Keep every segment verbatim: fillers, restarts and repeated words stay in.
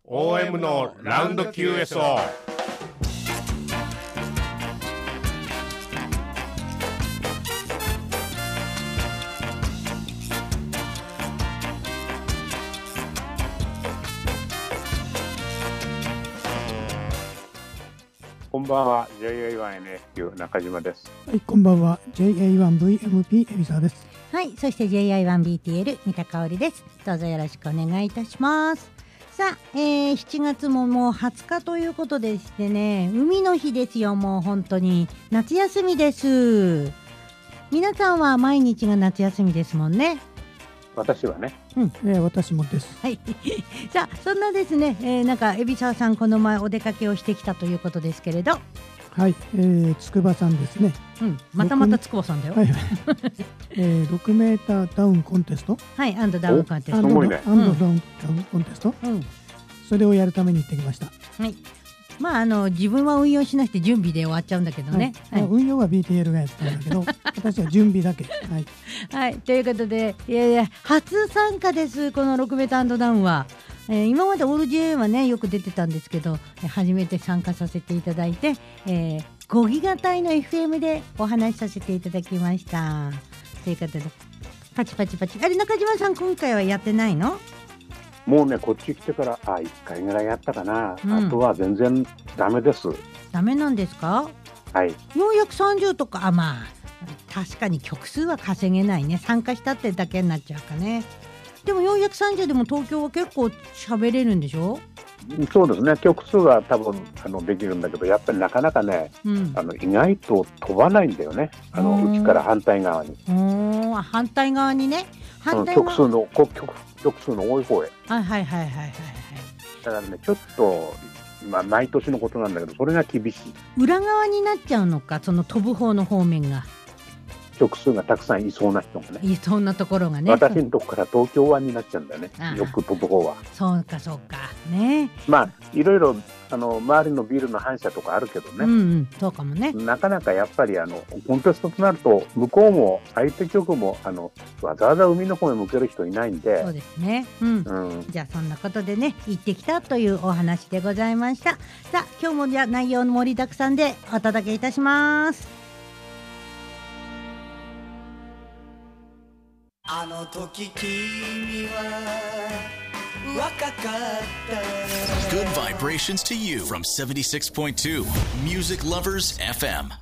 オーエム のラウンド キューエスオー。 こんばんは ジェイエーワンエヌエスキュー 中島です。 はい、こんばんは ジェイエーワンブイエムピー 海沢です。 はい、そして ジェイエーワンビーティーエル 三田香織です。どうぞよろしくお願いいたします。さあ、えー、しちがつももうはつかということでしてね、海の日ですよ。もう本当に夏休みです。皆さんは毎日が夏休みですもんね。 私はね、 うん、えー、私もです。 はいさあ、そんなですね、えー、なんか海老沢さんこの前お出かけをしてきたということですけれど、 はい、えー、筑波さんですね。 うん、またまた筑波さんだよ。 はい、えー、ろくメーターダウンコンテスト、 はい、アンドダウンコンテスト、 アンド、ね、アンドダウンコンテスト、うん、それをやるために行ってきました。 はい。まあ、あの自分は運用しなくて準備で終わっちゃうんだけどね、 はいはい、運用は ビーティーエル がやったんだけど私は準備だけ、はいはい、ということで、いやいや初参加です。このろくメーターダウンは、えー、今までオール ジェイエー はねよく出てたんですけど、初めて参加させていただいて、えー、ごギガ帯の エフエム でお話しさせていただきました。ということでパチパチパチ、あれ中島さん今回はやってないの？ もうねこっち来てからあいっかいぐらいやったかな、うん、あとは全然ダメです。 ダメなんですか？ はい。 よんひゃくさんじゅうとか、あ、まあ確かに曲数は稼げないね。参加したってだけになっちゃうかね。でもよんひゃくさんじゅうでも東京は結構喋れるんでしょ？ そうですね、曲数は多分あのできるんだけど、やっぱりなかなかね、うん、あの意外と飛ばないんだよね、あのうちから反対側に。 お反対側にね、 反対側、うん、曲数の曲曲数の多い方へ。 はいはいはいはいはいはい。 だからねちょっと、まあ、毎年のことなんだけどそれが厳しい。 裏側になっちゃうのか、その飛ぶ方の方面が。 曲数がたくさんいそうな人がね、 いそうなところがね、 私のとこから東京湾になっちゃうんだよね、よく飛ぶ方は。 そうかそうかね。 まあいろいろあの周りのビルの反射とかあるけどね、 うんうん、そうかもね。 なかなかやっぱりあのコンテストとなると向こうも相手局もあのわざわざ海の方へ向ける人いないんで。 そうですね、うん、うん、じゃあそんなことでね行ってきたというお話でございました。さあ今日もじゃあ内容盛りだくさんでお届けいたします。 あの時君は若かった。 Good vibrations to you from セブンティシックスポイントツー Music Lovers エフエム。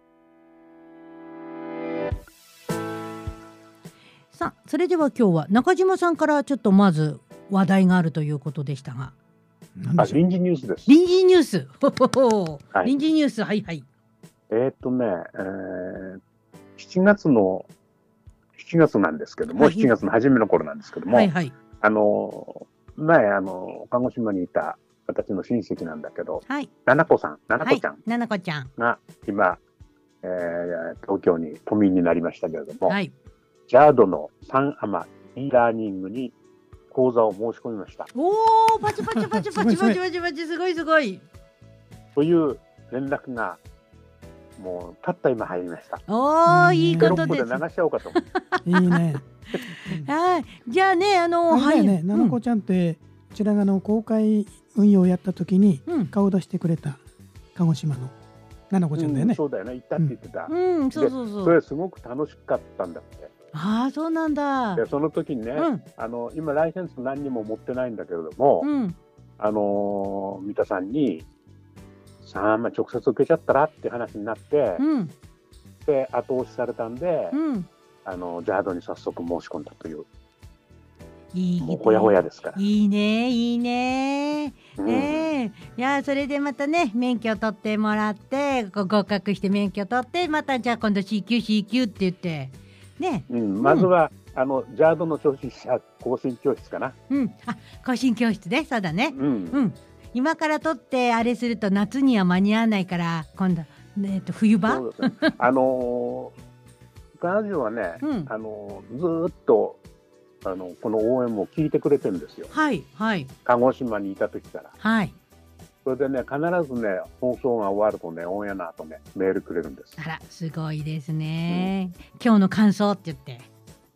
さあそれでは今日は中島さんからちょっとまず話題があるということでしたが、 あ、臨時ニュースです。 臨時ニュースはい、 臨時ニュース、はいはい。 えー、っとね、えー、しちがつのしちがつなんですけども、はい、しちがつの初めの頃なんですけども、はいはい、あの前あの鹿児島にいた私の親戚なんだけど、はい、ななこさん、ななこちゃん、 ななこちゃんが今、えー、東京に都民になりましたけれども、はい、ジャードのサンアマ e ラーニングに講座を申し込みました。 おー、パチパチパチパチパチパチパチ、すごいすごいという連絡がもうたった今入りました。 おー、いいことです。 テロップで流しちゃおうかと思う。 いいねはい、じゃあね、あのあれだよね、ななこちゃんってこちらがの公開運用をやった時に顔出してくれた鹿児島のななこちゃんだよね、 うん、そうだよね、行ったって言ってた、 うんうん、そうそうそう、 それすごく楽しかったんだって。 ああ、そうなんだ。 でその時にね、うん、あの今ライセンス何にも持ってないんだけれども、うん、あの三田さんにさあ、まあ、直接受けちゃったらって話になって、うん、で後押しされたんで、うん、あのジャードに早速申し込んだという。 いいね、 もうほやほやですから。 いいねいいね、うん、えー、いやそれでまたね免許取ってもらって合格して免許取ってまたじゃあ今度 シーキューシーキュー って言ってね、 うん、まずは、うん、あのジャードの初心者更新教室かな、 うん、あ更新教室で、そうだね、うんうん、今から取ってあれすると夏には間に合わないから今度、えー、と冬場そうです、ね、あのー、彼女はね、うん、あのー、ずっとあのこの オーエム を聞いてくれてるんですよ。 はいはい。 鹿児島にいた時から。 はい。 それでね必ずね放送が終わるとねオンエアの後ねメールくれるんです。 あらすごいですね、うん、今日の感想って言って。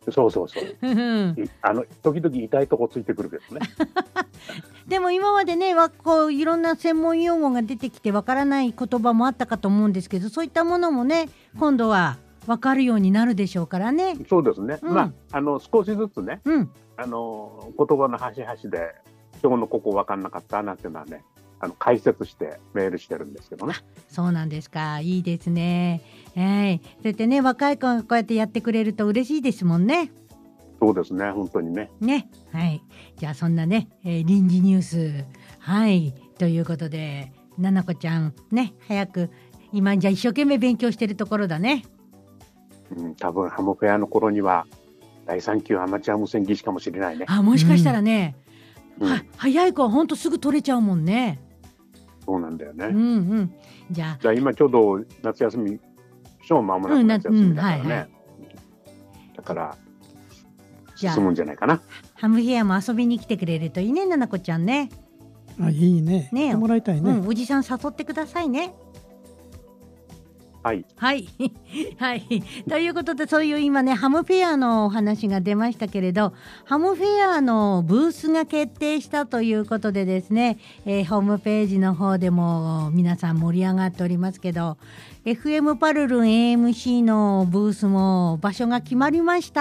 そうそうそうあの時々痛いとこついてくるけどねでも今までねこういろんな専門用語が出てきてわからない言葉もあったかと思うんですけど、そういったものもね今度はわかるようになるでしょうからね。 そうですね、うん、まああの少しずつね、 うん、 あの言葉の端々で今日のここ分かんなかったなんていうのはね、あの解説してメールしてるんですけどね。 そうなんですか、いいですね。はい、そうやってね若い子がこうやってやってくれると嬉しいですもんね。 そうですね、本当にね。 ね、はい。じゃあそんなね、えー、臨時ニュース、はいということで、ななこちゃんね早く今じゃ一生懸命勉強してるところだね。 うん、多分ハムフェアの頃にはだいさん級アマチュア無線技師かもしれないね。 あ、もしかしたらね、 うん、 は早い子はほんとすぐ取れちゃうもんね。 そうなんだよね。 うんうん。じゃあ、 じゃあ今ちょうど夏休み、超間もなく夏休みだからね。うんうんはいはい、だから進むんじゃないかな。 ハムフェアも遊びに来てくれるといいね、ななこちゃんね。 あ、いいね。ね、来てもらいたいね、 うん。おじさん誘ってくださいね。 はいはいはいということで、そういう今ねハムフェアのお話が出ましたけれど、ハムフェアのブースが決定したということでですね、えー、ホームページの方でも皆さん盛り上がっておりますけど、 エフエム パルルン エーエムシー のブースも場所が決まりました。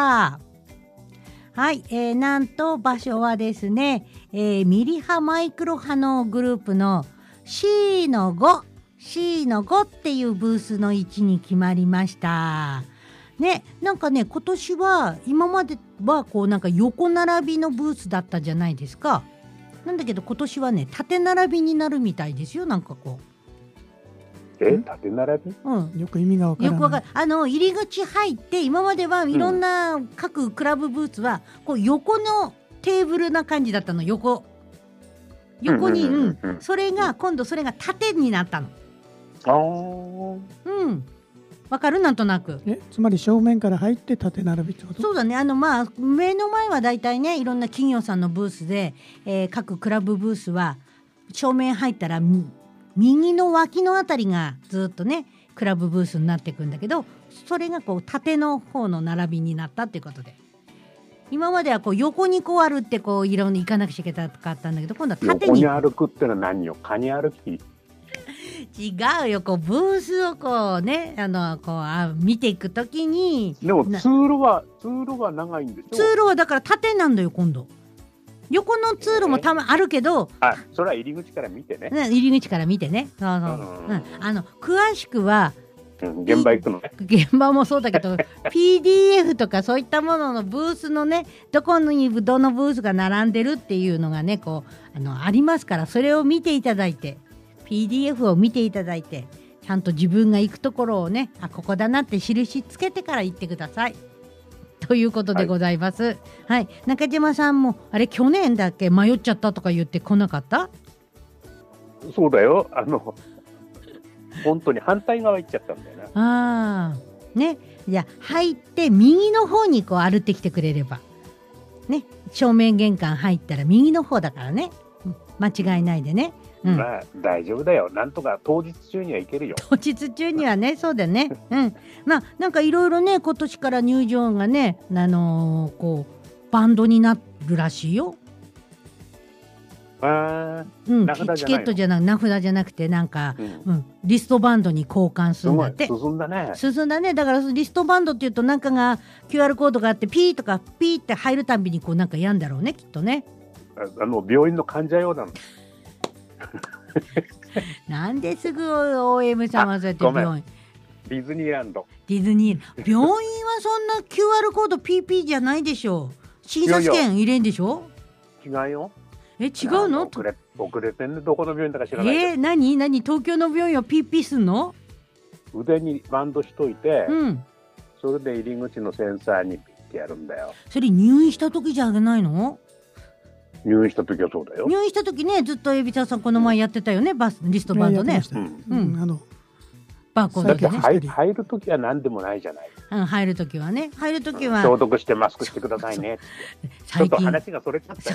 はい、えー、なんと場所はですね、えー、ミリ波マイクロ波のグループの シーのごシーのご っていうブースの位置に決まりましたね。なんかね今年は今まではこうなんか横並びのブースだったじゃないですか。なんだけど今年はね縦並びになるみたいですよ。なんかこうえ縦並び、 うん、よく意味がわからない。 よくわかる。あの入り口入って今まではいろんな各クラブブースはこう横のテーブルな感じだったの。横横に、うんうん、それが今度それが縦になったの。 あうん、わかるなんとなく。 え、つまり正面から入って縦並びってこと？ そうだね。あのまあ目の前はだいたいねいろんな企業さんのブースで、えー、各クラブブースは正面入ったら右の脇のあたりがずっとねクラブブースになっていくんだけど、それがこう縦の方の並びになったっていうことで、今まではこう横にこう歩ってこういろんな行かなくちゃいけなかったんだけど、今度は縦に。 横に歩くってのは何よ、カニ歩き？ 違うよ、こうブースをこうねあのこうあ見ていくときに。 でも通路は通路は長いんでしょ。 通路はだから縦なんだよ。今度横の通路もたまあるけど、 あ、それは入り口から見てね。 入り口から見てね。そうそう、うん、あの詳しくは、 うん、現場行くのね。 現場もそうだけどピーディーエフ とかそういったもののブースのねどこにどのブースが並んでるっていうのがねこう あのありますから、それを見ていただいて ピーディーエフ を見ていただいてちゃんと自分が行くところをね、あここだなって印つけてから行ってくださいということでございます。はい、はい、中島さんもあれ去年だっけ迷っちゃったとか言って来なかった？ そうだよ、あの本当に反対側行っちゃったんだよね。 ああね、じゃあ入って右の方にこう歩ってきてくれればね、正面玄関入ったら右の方だからね、間違いないでね。うん、 まあ大丈夫だよ、なんとか当日中には行けるよ。 当日中にはね、そうだね。うん、まあなんかいろいろね今年から入場がね、あのー、こうバンドになるらしいよ。 あうん、チケットじゃなく名札じゃなくてなんか、うんうん、リストバンドに交換するんだって。 進んだね。 進んだね。だからリストバンドっていうとなんかが キューアール コードがあってピーとかピーって入るたびにこうなんかやんだろうねきっとね。 あ, あの病院の患者用なの。 なんですぐ オーエム さんはそうやって病院。 ディズニーランド。 ディズニー病院はそんな キューアール コード ピーピー じゃないでしょう。診察券入れんでしょ。 違うよ。 え違うの？ 遅れ遅れてんね、どこの病院だか知らないけど。 えー、何何東京の病院は ピーピー すんの？ 腕にバンドしといて、 うん、 それで入り口のセンサーにピッてやるんだよ。 それ入院した時じゃないの？ 入院した時はそうだよ。 入院した時ね、ずっと海老沢さんこの前やってたよね、バスリストバンドね。 うん、うん、あのバーコードだって入、入る時は何でもないじゃない。 うん、入る時はね、入る時は消毒してマスクしてくださいねって。ちょっと話がそれちゃった。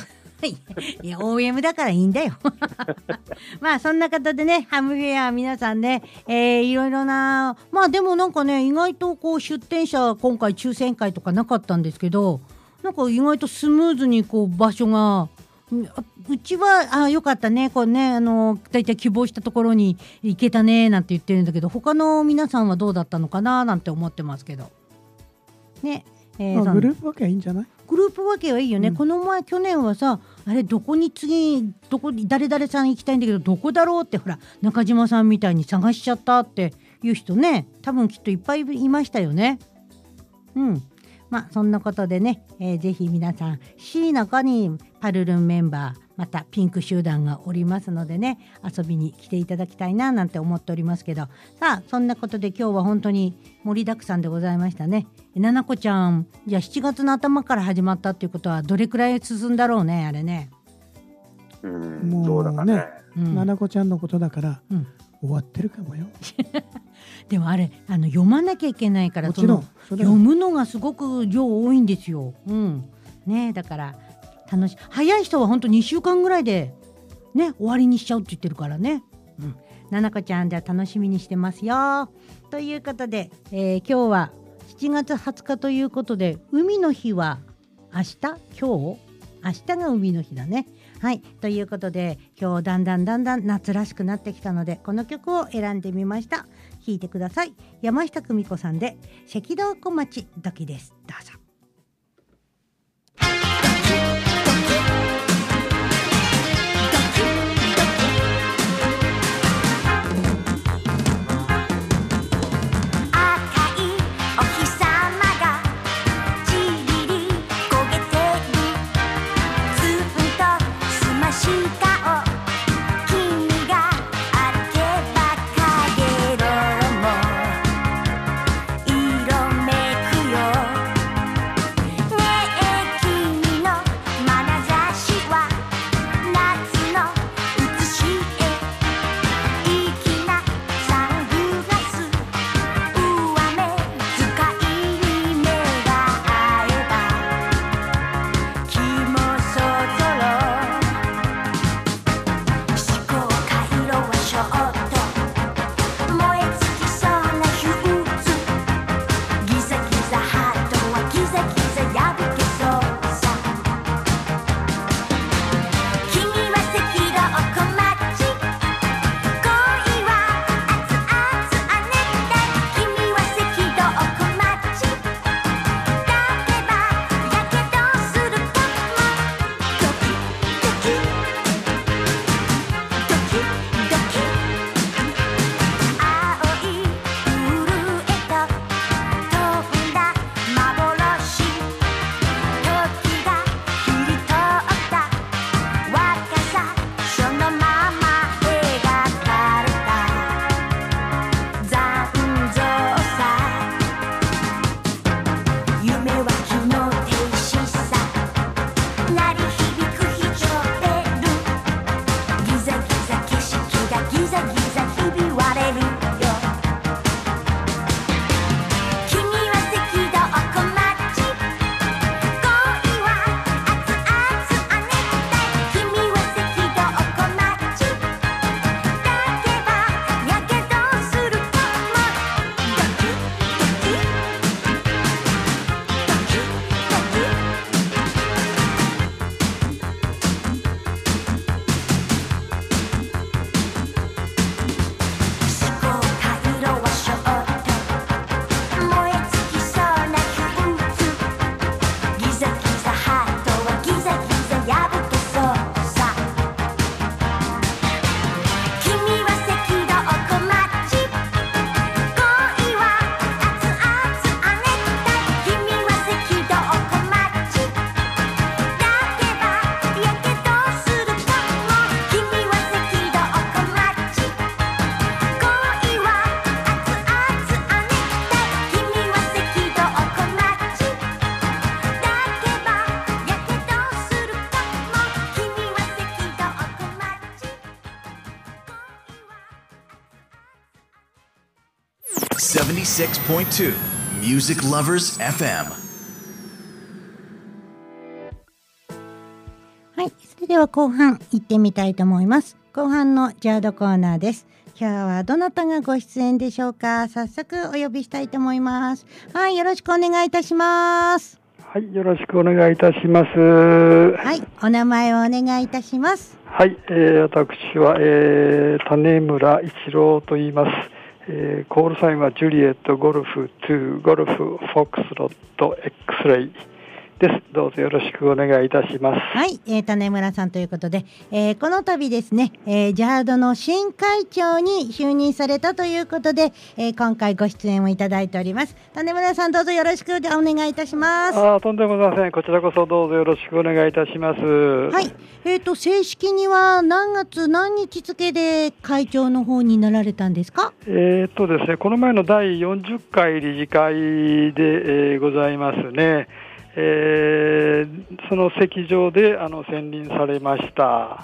いや オーエム だからいいんだよまあそんな方でね、ハムフェア皆さんね、えー、いろいろな、まあでもなんかね、意外とこう出店者今回抽選会とかなかったんですけど、なんか意外とスムーズにこう場所が、うちはあよかったね、こうね、あのだいたい希望したところに行けたねなんて言ってるんだけど、他の皆さんはどうだったのかななんて思ってますけどね。えー、 グループ分けはいいんじゃない？ グループ分けはいいよね、うん、この前去年はさ、あれどこに次どこに誰々さん行きたいんだけどどこだろうって、ほら中島さんみたいに探しちゃったっていう人ね、多分きっといっぱいいましたよね。うん、まあそんなことでね、えー、ぜひ皆さん C 中にパルルンメンバーまたピンク集団がおりますのでね、遊びに来ていただきたいななんて思っておりますけど、さあそんなことで今日は本当に盛りだくさんでございましたね。ななこちゃん、じゃあしちがつの頭から始まったっていうことはどれくらい進んだろうね、あれね。 うん、もうどうだかね、 うん、ななこちゃんのことだから、うん、終わってるかもよでもあれあの読まなきゃいけないから、もちろんその読むのがすごく量多いんですよ、うんね、だから楽しい。早い人は本当にしゅうかんぐらいで、ね、終わりにしちゃうって言ってるからね、うん、ななこちゃんでは楽しみにしてますよ。ということで、えー、今日はしちがつはつかということで、海の日は明日今日明日が海の日だね。はい、ということで今日だんだんだんだん夏らしくなってきたので、この曲を選んでみました。聴いてください。山下久美子さんで赤道小町ドキです。どうぞ。 セブンティシックスポイントツー Music Lovers エフエム。 はい、そでは後半行ってみたいと思います。後半のジャードコーナーです。今日はどなたがご出演でしょうか。早速お呼びしたいと思います。はい、よろしくお願いいたします。 はい、よろしくお願いいたします。 はい、お名前をお願いいたします。 はい、えー、私は、えー、種村一郎と言います。えー、コールサインはジュリエットゴルフにゴルフフォックスロット X レイです。どうぞよろしくお願いいたします。 はい、えー、種村さんということで、えー、この度ですね、えー、ジャードの新会長に就任されたということで、えー、今回ご出演をいただいております。種村さん、どうぞよろしくお願いいたします。 あ、とんでもございません。こちらこそどうぞよろしくお願いいたします。 はい、えーと正式には何月何日付で会長の方になられたんですか？ えーとですね、この前のだいよんじゅっかい理事会で、えー、ございますね。えー、その席上であの選任されました。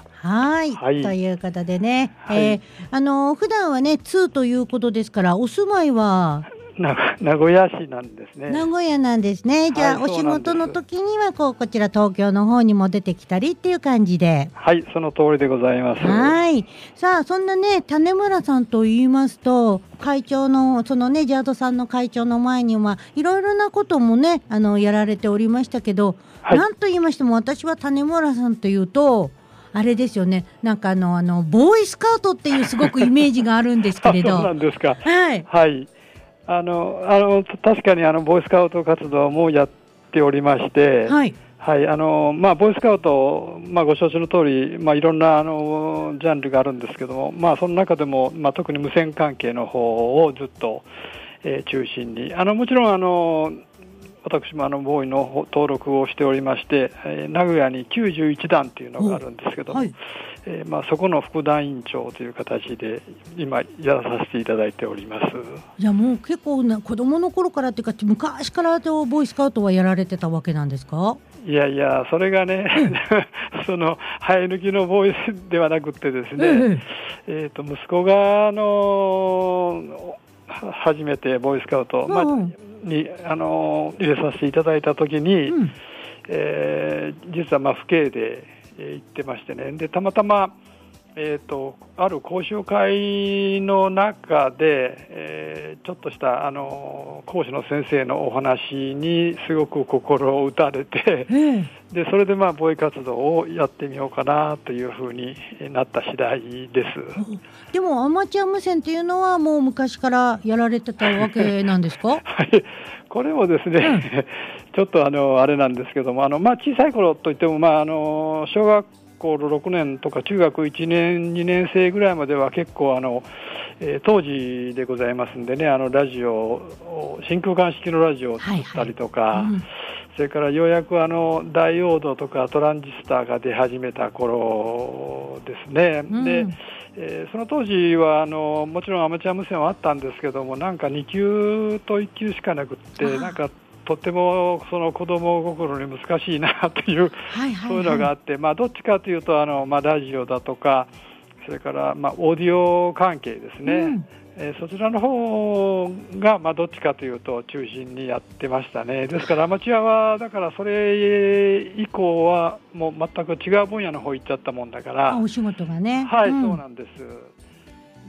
はい、はい、ということでね、はい、えー、あの普段はねにということですから、お住まいは名古屋市なんですね。 名古屋なんですね。じゃあ、はい、お仕事の時にはこうこちら東京の方にも出てきたりっていう感じで。 はい、その通りでございます。 はい。さあ、そんなね種村さんと言いますと、会長のそのねジャードさんの会長の前にはいろいろなこともねあのやられておりましたけど、はい、なんと言いましても私は種村さんというとあれですよね、なんかあのあのボーイスカウトっていうすごくイメージがあるんですけれど。 そうなんですか。 はい。 はい。あのあの確かにあのボーイスカウト活動もやっておりまして、はい、はい、あのまあ、ボーイスカウト、まあ、ご承知の通り、まあ、いろんなあのジャンルがあるんですけども、まあ、その中でも、まあ、特に無線関係の方をずっと、えー、中心に、あのもちろんあの私もあのボーイの登録をしておりまして、えー、名古屋にきゅうじゅういちだんというのがあるんですけども、はい、えーまあ、そこの副団員長という形で今やらさせていただいております。 じゃあもう結構な子供の頃からというか昔からボーイスカウトはやられてたわけなんですか？ いやいや、それがね、うん、その生え抜きのボーイスではなくてですね、えええー、と息子があの初めてボーイスカウト、うん、まあ、にあの入れさせていただいたときに、うん、えー、実はまあ父兄で、えー、行ってましてね、でたまたま、えー、とある講習会の中で、えー、ちょっとしたあの講師の先生のお話にすごく心を打たれて、うん、でそれでまあボーイ活動をやってみようかなというふうになった次第です。 でもアマチュア無線っていうのはもう昔からやられてたわけなんですか？ はい、これもですね、うん、ちょっとあのあれなんですけども、あの、まあ、小さい頃といっても、まあ、あの小学校ろくねんとか中学いちねんにねん生ぐらいまでは結構あの、えー、当時でございますんでね、あのラジオ真空管式のラジオを作ったりとか、はいはい、うん、それからようやくあのダイオードとかトランジスタが出始めた頃ですね、うん、で、えー、その当時はあのもちろんアマチュア無線はあったんですけども、なんかに級といっ級しかなくって、なんかとってもその子供心に難しいなという、はいはいはい、そういうのがあって、まあ、どっちかというとあの、まあ、ラジオだとか、それから、まあ、オーディオ関係ですね、うん、えー、そちらの方が、まあ、どっちかというと中心にやってましたね。ですからアマチュアはだからそれ以降はもう全く違う分野の方行っちゃったもんだから、 お仕事がね、 はい、うん、そうなんです。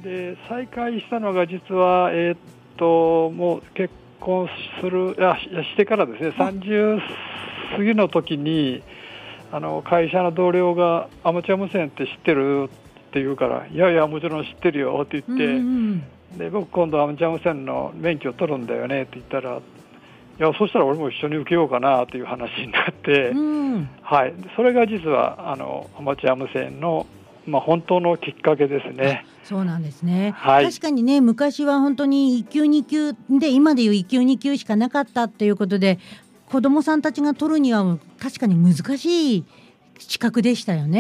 で再開したのが実は、えー、っともう結構結婚するあしてからですね、さんじゅう過ぎの時にあの会社の同僚がアマチュア無線って知ってるって言うから、いやいやもちろん知ってるよって言って、うんうん、で僕今度アマチュア無線の免許を取るんだよねって言ったら、いやそしたら俺も一緒に受けようかなという話になって、うん、はい、それが実はあのアマチュア無線のまあ、本当のきっかけですね。 そうなんですね、はい、確かにね昔は本当にいっ級に級で今でいういっ級に級しかなかったっていうことで、子どもさんたちが取るには確かに難しい資格でしたよね。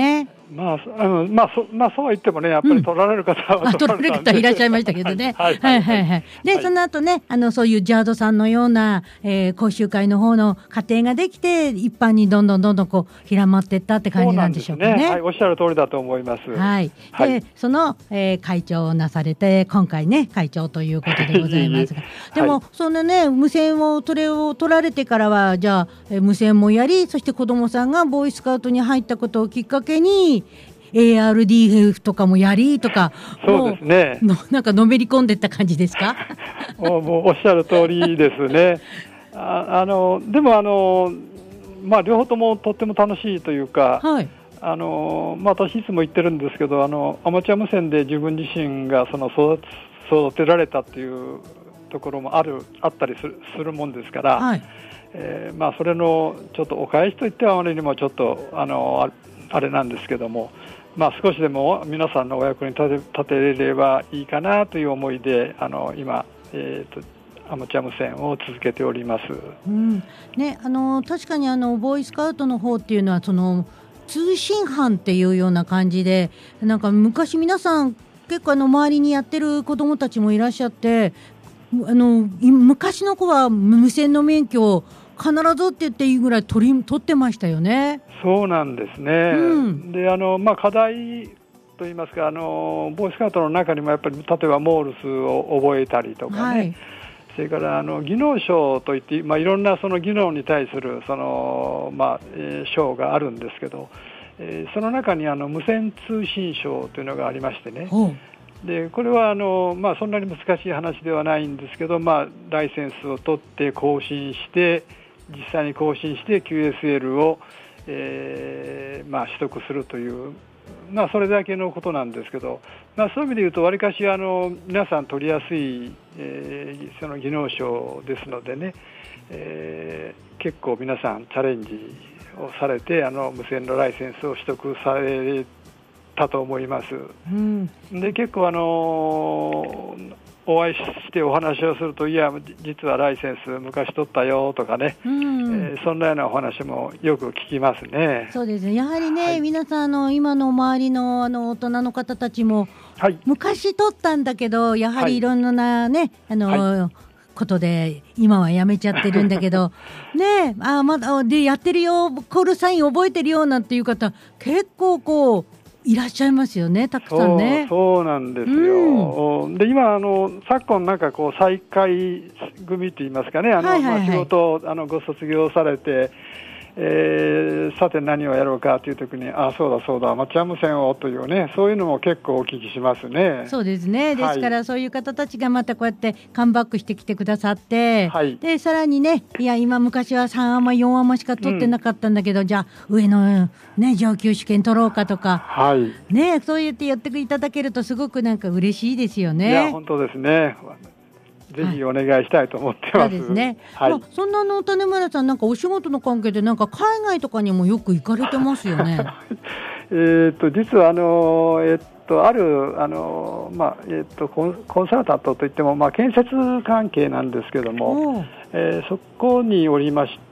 まああのまあそまあ、そうは言ってもね、やっぱり取られる方は、うん、 取られる方いらっしゃいましたけどね。はいはいはいはい。で、はい、その後ね、あのそういうジャードさんのような、えー、講習会の方の過程ができて、一般にどんどんどんどんこう広まっていったって感じなんでしょうかね。 そうなんですね。はい、おっしゃる通りだと思います。 はい。はい、で、その、えー、会長をなされて、今回ね会長ということでございますが、でも、はい、そのね無線をそれを取られてからは、じゃあ、えー、無線もやり、そして子どもさんがボーイスカウトに入ったことをきっかけにエーアールディーエフ とかもやりとか、 そうですね、 のなんかのめり込んでった感じですか？ もうもうおっしゃる通りですね。ああのでもあの、まあ、両方ともとっても楽しいというか、はい、あのまあ、私いつも言ってるんですけど、あのアマチュア無線で自分自身がその 育, 育てられたっていうところもあるあったりす る, するもんですから、はい、えーまあ、それのちょっとお返しといってはあまりにもちょっとあの あ, あれなんですけども、まあ、少しでも皆さんのお役に立て、立てれればいいかなという思いで、あの今、えーと、アマチュア無線を続けております。 うんね、あの確かにあのボーイスカウトの方っていうのはその通信班っていうような感じで、なんか昔皆さん結構あの周りにやってる子どもたちもいらっしゃって、あの昔の子は無線の免許を必ずって言っていいぐらい取り取ってましたよね。 そうなんですね、うん、であの、まあ、課題といいますか、あのボーイスカウトの中にもやっぱり例えばモールスを覚えたりとかね、はい、それからあの技能賞といって、まあ、いろんなその技能に対するその、まあえー、賞があるんですけど、えー、その中にあの無線通信賞というのがありましてね、でこれはあの、まあ、そんなに難しい話ではないんですけど、まあ、ライセンスを取って更新して実際に更新して キューエスエル を、えーまあ、取得するという、まあ、それだけのことなんですけど、まあ、そういう意味で言うとわりかしあの皆さん取りやすい、えー、その技能賞ですのでね、えー、結構皆さんチャレンジをされてあの無線のライセンスを取得されたと思います、うん、で結構あのーお会いしてお話をすると、いや実はライセンス昔取ったよとかね、うん、えー、そんなようなお話もよく聞きますね。 そうですね、やはりね、はい、皆さんあの今の周り の, あの大人の方たちも、はい、昔取ったんだけどやはりいろんなね、はい、あの、はい、ことで今はやめちゃってるんだけどね、あまだでやってるよ、コールサイン覚えてるよなんていう方結構こういらっしゃいますよね、たくさんね。 そう、そうなんですよ、うん、で今あの昨今なんかこう再開組といいますかね、あの、はいはいはい、まあ、仕事をあのご卒業されて、えー、さて何をやろうかというときに、あそうだそうだアマチュア無線をというね、そういうのも結構お聞きしますね。 そうですね、ですから、はい、そういう方たちがまたこうやってカムバックしてきてくださって、はい、でさらにね、いや今昔はさんアマよんアマしか取ってなかったんだけど、うん、じゃあ上の、ね、上級試験取ろうかとか、はいね、そうやってやっていただけるとすごくなんか嬉しいですよね。 いや本当ですね、ぜひお願いしたいと思ってます。 そうですね。はい、まあ、そんなの種村さん、なんかお仕事の関係でなんか海外とかにもよく行かれてますよね。 えっと実はあのえっとあるあのまあえっとコン、コンサルタントといってもまあ建設関係なんですけども、えー、そこにおりまして、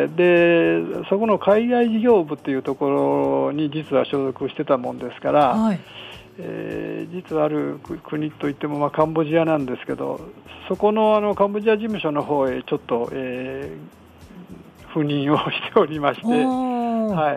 でそこの海外事業部というところに実は所属してたもんですから。はい、えー、実はある国といっても、まあ、カンボジアなんですけど、そこ の, あのカンボジア事務所の方へちょっと、えー、赴任をしておりまして、はい、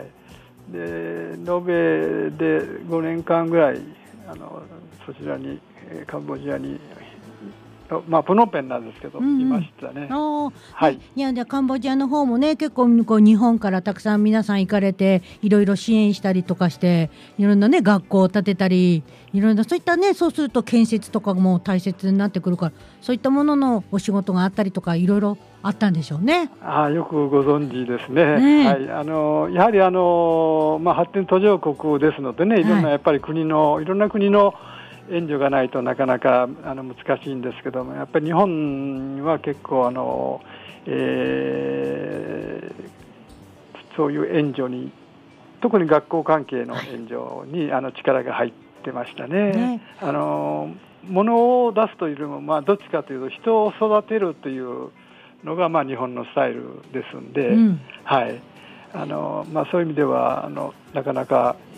で延べでごねんかんぐらいあのそちらにカンボジアに、まあ、プノンペンなんですけど、うんうん、いましたね。 はい、いやでカンボジアの方もね結構こう日本からたくさん皆さん行かれていろいろ支援したりとかしていろんなね学校を建てたりいろんなそういったね、そうすると建設とかも大切になってくるから、そういったもののお仕事があったりとかいろいろあったんでしょうね。 あよくご存知ですね。ね、はい、あのやはりあの、まあ、発展途上国ですのでね、いろんなやっぱり国の、はい、いろんな国の援助がないとなかなかあの難しいんですけども、やっぱり日本は結構あの、えー、そういう援助に、特に学校関係の援助に、はい、あの力が入ってましたね。ね、あの物を出すというよりも、まあ、どっちかというと人を育てるというのが、まあ、日本のスタイルですんで、うん、はい、あのまあ、そういう意味ではあのなかなか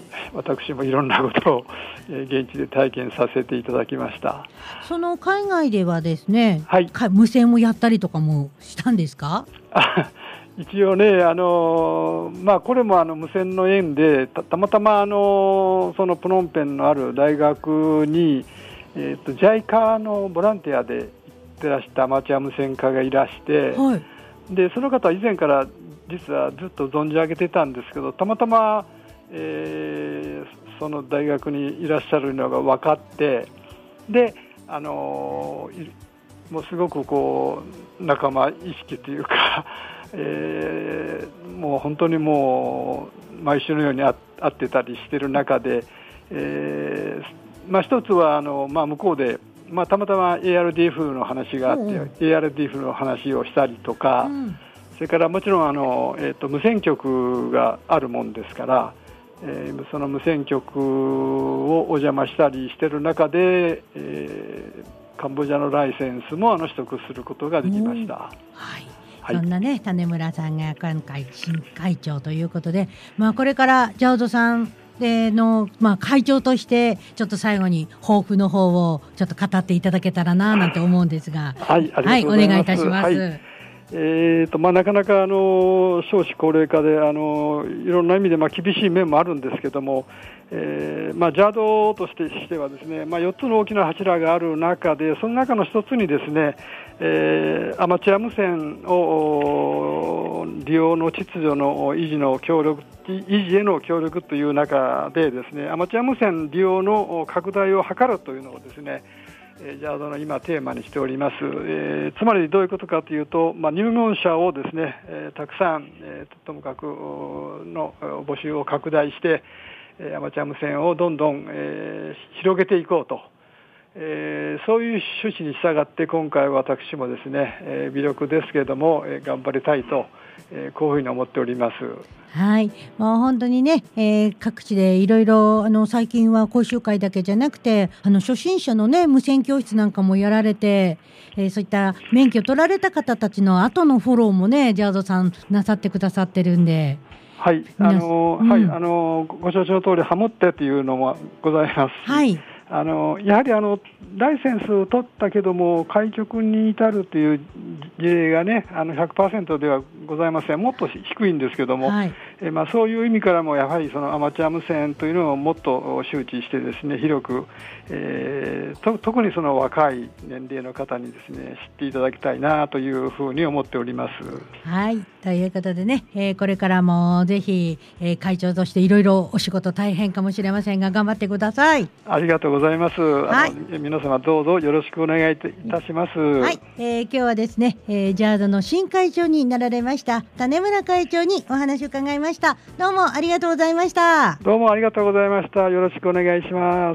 私もいろんなことを、えー、現地で体験させていただきました。 その海外ではですね、 はい、 無線をやったりとかもしたんですか？ 一応ね、あのまあ、これもあの無線の縁で た, たまたまあのそのプノンペンのある大学に、えー、と ジャイカー のボランティアで行ってらしたアマチュア無線家がいらして、はい、でその方は以前から実はずっと存じ上げてたんですけど、たまたま、えー、その大学にいらっしゃるのが分かって、で、あのもうすごくこう仲間意識というかえー、もう本当にもう毎週のように会ってたりしている中で、えーまあ、一つはあの、まあ、向こうで、まあ、たまたま エーアールディーエフ の話があって、うん、エーアールディーエフ の話をしたりとか、うん、それからもちろんあの、えーと、無線局があるもんですから、えー、その無線局をお邪魔したりしている中で、えー、カンボジアのライセンスもあの取得することができました。はいはい、そんなね種村さんが今回新会長ということで、まあ、これからジャオドさんでの、まあ、会長としてちょっと最後に抱負の方をちょっと語っていただけたらななんて思うんですが、 はい、ありがとうございます。はい、お願いいたします。はい、えーとまあ、なかなかあの少子高齢化であのいろんな意味でまあ厳しい面もあるんですけども、えーまあ、ジャードとしてしてはですね、まあ、よっつの大きな柱がある中で、その中の一つにですね、えー、アマチュア無線を利用の秩序の維持の協力維持への協力という中でですね、アマチュア無線利用の拡大を図るというのをですね、ジャードの今テーマにしております。えー、つまりどういうことかというと、まあ、入門者をですね、えー、たくさん、えー、ともかくの募集を拡大して、アマチュア無線をどんどん、えー、広げていこうと、えー、そういう趣旨に従って今回私もですね、えー、微力ですけれども、えー、頑張りたいと、えー、こういうふうに思っております。 はい、もう本当にね、えー、各地でいろいろあの最近は講習会だけじゃなくて、あの初心者のね無線教室なんかもやられて、えー、そういった免許取られた方たちの後のフォローもねジャードさんなさってくださってるんで、 はい、あの、うん、はい、あのご承知の通りハモってというのもございます。はい、あのやはりあのライセンスを取ったけども開局に至るという事例がね、あの ひゃくパーセント ではございません。もっと低いんですけども、はい、えまあ、そういう意味からもやはりそのアマチュア無線というのをもっと周知してですね、広く、えー、と特にその若い年齢の方にですね知っていただきたいなというふうに思っております。 はい、ということでね、えー、これからもぜひ、えー、会長としていろいろお仕事大変かもしれませんが頑張ってください。 ありがとうございます。はい、あの皆様どうぞよろしくお願いいたします。 はい、えー、今日はですね、えー、ジャードの新会長になられました種村会長にお話を伺いました。どうもありがとうございました。 どうもありがとうございました。よろしくお願いします。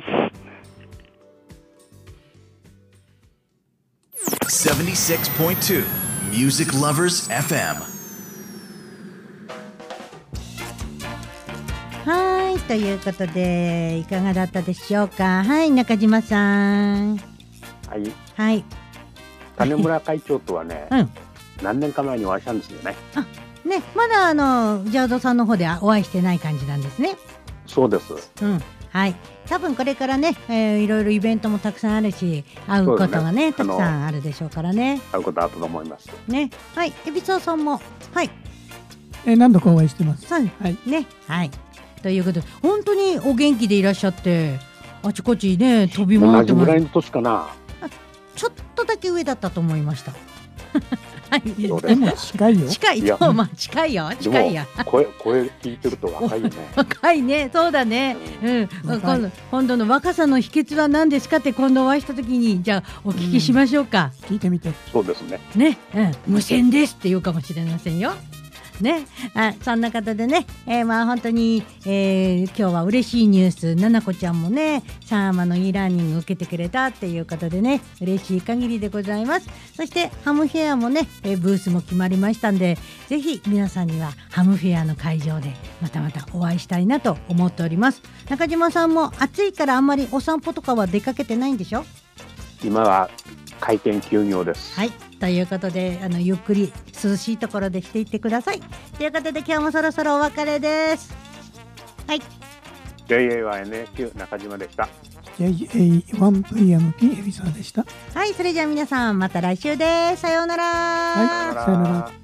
セブンティシックスポイントツー Music Lovers エフエム。はい、ということでいかがだったでしょうか。はい、中島さん。 はい。 はい。 種村会長とはね、うん、何年か前にお会いしたんですよね。 あ、ね、まだあのジャードさんの方でお会いしてない感じなんですね。 そうです。 うん、はい。多分これからね、えー、いろいろイベントもたくさんあるし、会うことが ね, ねたくさんあるでしょうからね。 会うことあると思います。 ね、はい。海老沢さんも、はい。 えー、何度かお会いしてます。 はい。はい、ね、はい。ということで、本当にお元気でいらっしゃって、あちこちね飛び回ってます。 同じぐらいの年かな。 ちょっとだけ上だったと思いました。はい、 でも近いよ。 近いと、まあ近いよ、近いや。 声声聞いてると若いよね。 若いね、そうだね。うん、今度今度の若さの秘訣は何ですかって今度お会いした時にじゃあお聞きしましょうか。 うん、聞いてみて。 そうですね。 ね、うん、無線ですって言うかもしれませんよ。ね、あそんな方でね、えー、まあ本当に、えー、今日は嬉しいニュース、ななこちゃんもねサーマの e ラーニング受けてくれたっていうことでね嬉しい限りでございます。そしてハムフェアもね、えー、ブースも決まりましたんで、ぜひ皆さんにはハムフェアの会場でまたまたお会いしたいなと思っております。中島さんも暑いからあんまりお散歩とかは出かけてないんでしょ。 今は開店休業です。 はい、ということであのゆっくり涼しいところでしていってください。ということで今日もそろそろお別れです。はい。 ジェイエーワンエヌエーキュー 中島でした。 ジェイエーワンブイエムピー 海老沢でした。 はい、それじゃあ皆さんまた来週です。さようなら。 はい、さようなら。